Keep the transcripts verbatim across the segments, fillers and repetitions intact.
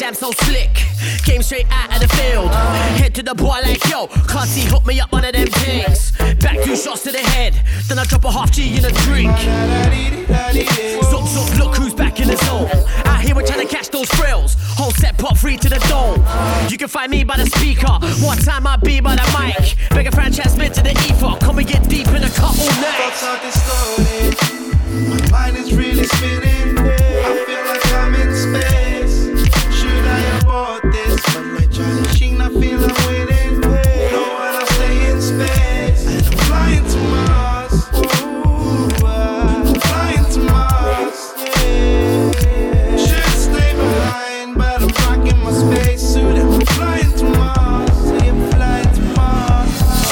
jam so slick. Came straight out of the field. Head to the boy like, yo, can't see, hook me up one of them things. Back two shots to the head, then I drop a half G in a drink. Zup, zup, look who's back in the zone. Out here we're trying to catch those thrills. Whole set pop free to the dome. You can find me by the speaker. One time I be by the mic. Beg a franchise spit to the ether. Come and get deep in the cut all night. Thoughts are distorted. My mind is really spinning. I feel like I'm in space. Should I abort this? But my challenging, I feel I'm winning. No one else stay in space. And I'm flying to Mars. Ooh, I'm flying to Mars. Yeah. Should stay behind, but I'm rocking my spacesuit. And I'm flying to Mars. See, I'm flying to Mars.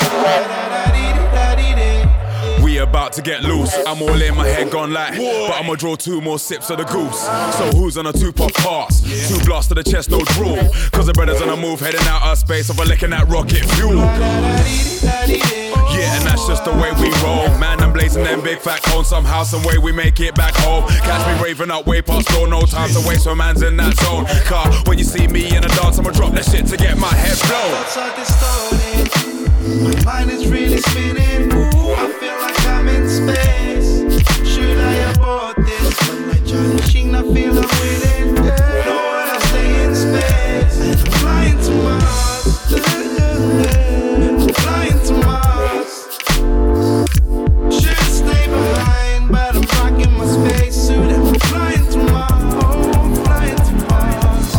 We about to get loose. I'm all in, my head gone light, but I'ma draw two more sips of the goose. So who's on a two-pop pass? Two blasts to the chest, no drool. Cause the brothers on a move, heading out of space over licking that rocket fuel. Yeah, and that's just the way we roll. Man, I'm blazing them big fat cones. Somehow, some way we make it back home. Catch me raving up way past door. No time to waste when man's in that zone. Car, when you see me in a dance, I'ma drop that shit to get my head blown. Thoughts are distorted. My mind is really spinning. I feel like I'm in space. Should I abort this? But my challenging, I feel I'm winning. No one else stay in space. And I'm flying to Mars. I'm flying to Mars. Should stay behind, but I'm rocking my spacesuit. And I'm flying to Mars. Oh, I'm flying to Mars.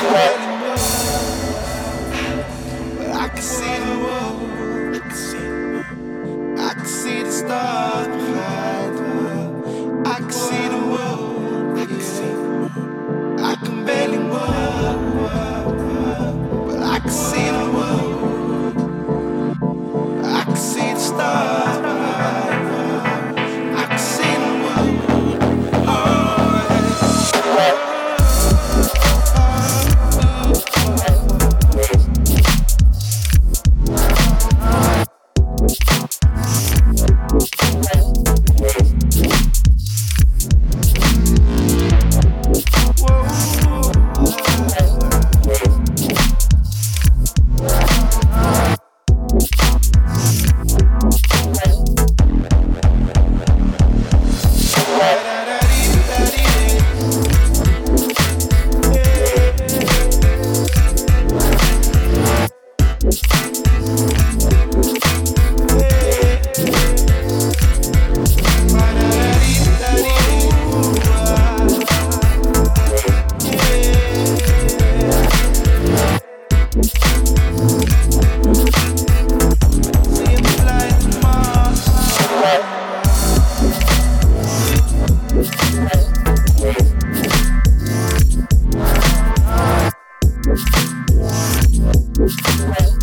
But I can see the world. I can see the stars behind her. I can see the world. I can see. I can barely move, but I can see the world. I can see the stars behind her. I can see the world. Oh, yeah. We'll be right back.